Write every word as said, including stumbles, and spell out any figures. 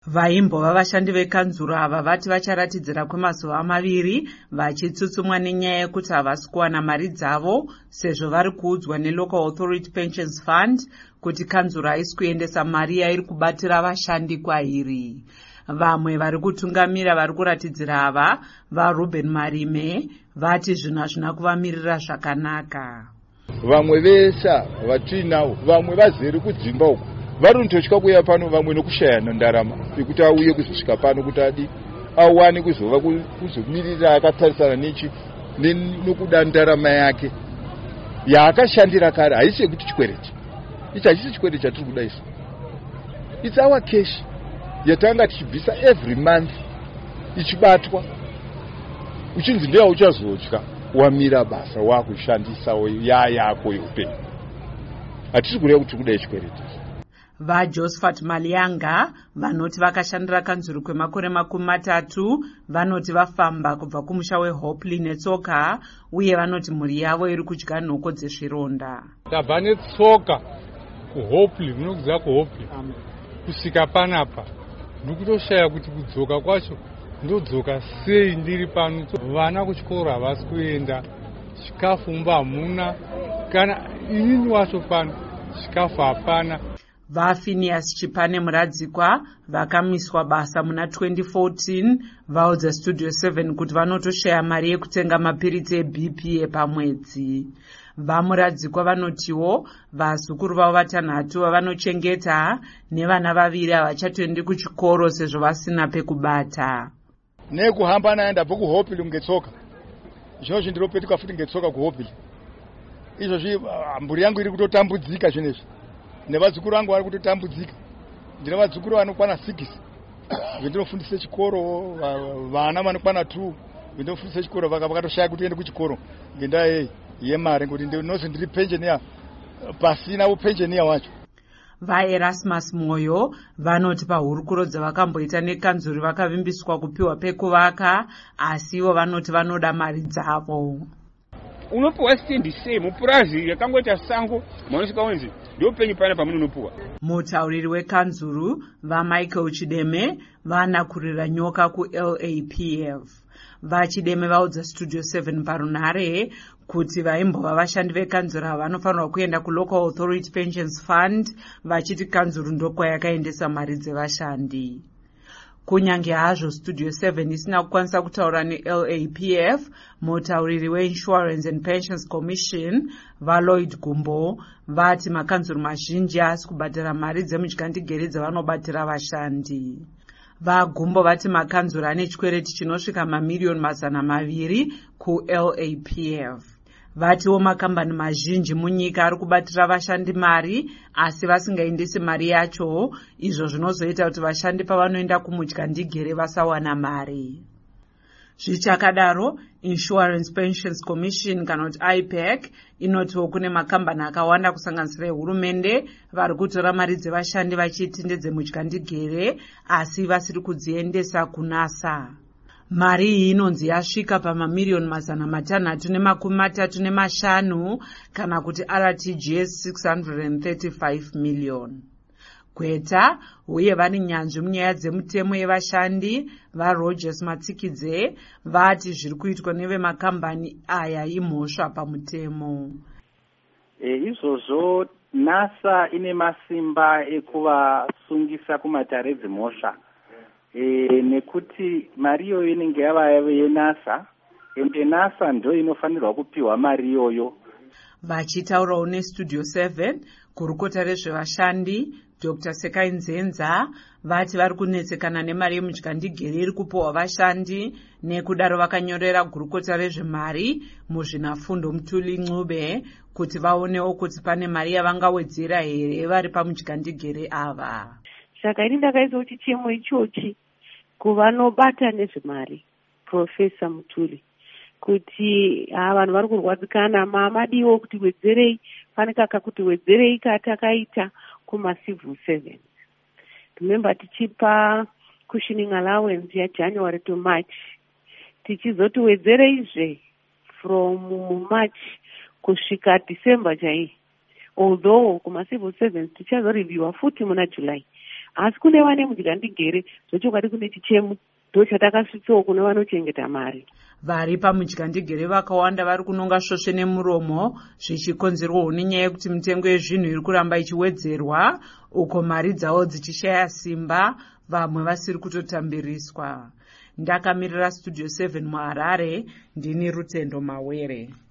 Vaimbova vashandi vekanzuro ava vati vacharatidzira kwemazuva maviri vachitsutsumwa nenyaya yekuti havasi kuwana mari dzavo sezvo vari kuudzwa neLocal Authority Pensions Fund kuti kanzuro haisi kuendesa mari yairi kubatira vashandi kwairi. Vamwe vari kutungamira vari kuratidzira ava vaRuben Marime vati zvinhu hazvina kuvamirira zvakanaka. Vamwe vesa vatinavo vamwe vazere kudzimba uko vari kutotya kuuya pano, vamwe nokushayana ndarama yekuti auye kuzosvika pano kuti adi awane kuzova kuzomirira akatarisana nechi nokuda ndarama yake yaakashandira kare. Haisi yekuti chikwereti ichi, hachisi chikwereti chatiri kuda isu. It's our cash yatanga tichibvisa every month ichibatwa uchinzi ndiye uchazotya wamira basa wakushandisa yayako youpenyu. Hatisi kureva kuti kuda chikwereti. VaJosephat Malianga vanoti vakashandira kanzuro kwemakore makumi matatu vanoti vafamba kubva kumusha weHopley netsoka uye vanoti mhuri yavo iri kudya nhoko dzezvironda. Tabva netsoka kuHopley, munogza kuHopley kusvika panapa ndikutoshaya kuti kudzoka kwacho ndodzoka sei ndiri pano. Vana kuchikoro havasi kuenda, chikafu mba hamuna, kana inini wacho pano chikafu hapana. VaPhineas Chipane Muradzikwa vakamiswa basa muna twenty fourteen vaudza Studio seven kuti vanotoshaya mari yekutenga mapiritsi eB P epamwedzi. VaMuradzikwa vanotiwo vazukuru vavo vatanhatu vavanochengeta nevana vaviri havachatoendi kuchikoro sezvo vasina pekubata. Nekuhamba naenda bva kuHopley ngetsoka. Izvozvo ndiropetuka futi ngetsoka kuHopley. Izvozvi mburi yangu iri kutotambudzika zvinezvi. Nevadzukuru vangu vari kutotambudzika. Ndine vadzukuru vanokwana six vendinofundisa chikoro, vana vanokwana two vendinofundisa chikoro vakatoshaya kuti ende kuchikoro ngendaa yemari ngekuti ndinozi ndiri pensioner pasina upensioner wacho. VaErasmus Moyo vanoti pahurukuro dzavakamboita nekanzuro vakavimbiswa kupiwa pekuvaka, asi ivo vanoti vanoda mari dzavo. Unopuwa stendi sei mupurazi yakangoita sango manosvika wenzi ndio penyu pana pamwe unopuwa. Mutauriri wekanzuro vaMichael Chideme vanakurira nyoka kuL A P F. VaChideme vaudza Studio seven parunhare kuti vaimbova vashandi vekanzuro vanofanirwa kuenda kuLocal Authority Pensions Fund vachiti kanzuro ndokwayakaendesa mari dzevashandi. Kunyange hazvo Studio seven isina kukwanisa kutaura neL A P F, mutauriri weInsurance and Pensions Commission vaLloyd Gumbo vati makanzuro mazhinji asi kubhadhara mari dzemudyandikere dzavanobatira vashandi. VaGumbo vati makanzuro ane chikwereti chinosvika mamiriyoni mazana maviri kuL A P F. Vatiwo makambani mazhinji munyika ari kubatira vashandi mari asi vasingaendesi mari yacho, izvo zvinozoita kuti vashandi pavanoenda kumudyandigere vasawana mari. Zvichakadaro, Insurance Pensions Commission kana kuti I P E C inotiwo kune makambani akawanda kusanganisira ehurumende vari kutora mari dzevashandi vachiti ndedzemudyandigere asi vasiri kudziendesa kunasa. Mari iyi inonzi yasvika pamamiriyoni mazana matanhatu nemakumi matatu nemashanu kana kuti R T G S six hundred thirty-five million. Kweta uye vari nyanzvi munyaya dzemutemo yevashandi vaRogers Matsikidze vati zviri kuitwa nevemakambani aya imhosva pamutemo. E, izvozvo NASA ine masimba ekuvasungisa kumatare dzimhosva. E, nekuti mari iyoyo inenge yava yeNASA ende NASA ndo inofanirwa kupiwa mari iyoyo. Vachitaurawo neStudio seven kurukota rezvevashandi Doctor Sekai Nzenza vati vari kunetsekana nemari yemudyandigere iri kupiwa vashandi, nekudaro vakanyorera gurukota rezvemari muzvinafundo Mutuli Ncube kuti vaonewo kuti pane mari yavangawedzera here vari pamudyandigere ava. Saka ini ndakaisa kuti chemo ichochi kuvanobata nezvemari Professor Mutuli kuti ha vanhu vari kurwadzikana mamadiwo kuti wedzerei pane kaka kuti wedzerei katakaita kumacivil servants. Remember tichipa cushioning allowance yaJanuary to March tichizoti wedzereizve from March kusvika December chai, although kumacivil servants tichazoreviewa futi muna July. asi kune vane mudyandigere zvechokwadi kune chichemo ndo chatakasvitsawo kune vanochengeta mari. Vari pamudyandigere vakawanda vari kunonga svosve nemuromo zvichikonzerwawo nenyaya yekuti mitengo yezvinhu iri kuramba ichiwedzerwa uko mari dzavo dzichishaya simba, vamwe vasiri kutotambiriswa. Ndakamirira Studio seven muHarare, ndini Rutendo Mawere.